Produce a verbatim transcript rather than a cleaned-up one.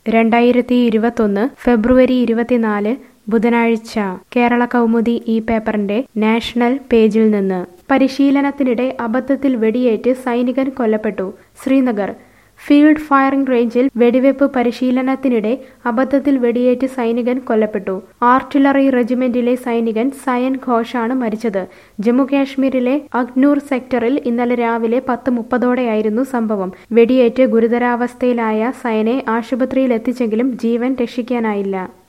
രണ്ടായിരത്തി ഇരുപത്തൊന്ന് ഫെബ്രുവരി ഇരുപത്തിനാല് ബുധനാഴ്ച കേരള കൗമുദി ഈ പേപ്പറിന്റെ നാഷണൽ പേജിൽ നിന്ന് പരിശീലനത്തിനിടെ അബദ്ധത്തിൽ വെടിയേറ്റ് സൈനികൻ കൊല്ലപ്പെട്ടു. ശ്രീനഗർ ഫീൽഡ് ഫയറിംഗ് റേഞ്ചിൽ വെടിവെപ്പ് പരിശീലനത്തിനിടെ അബദ്ധത്തിൽ വെടിയേറ്റ് സൈനികൻ കൊല്ലപ്പെട്ടു. ആർട്ടിലറി റെജിമെന്റിലെ സൈനികൻ സയൻ ഘോഷാണ് മരിച്ചത്. ജമ്മുകാശ്മീരിലെ അഖ്നൂർ സെക്ടറിൽ ഇന്നലെ രാവിലെ പത്ത് മുപ്പതോടെയായിരുന്നു സംഭവം. വെടിയേറ്റ് ഗുരുതരാവസ്ഥയിലായ സയനെ ആശുപത്രിയിൽ എത്തിച്ചെങ്കിലും ജീവൻ രക്ഷിക്കാനായില്ല.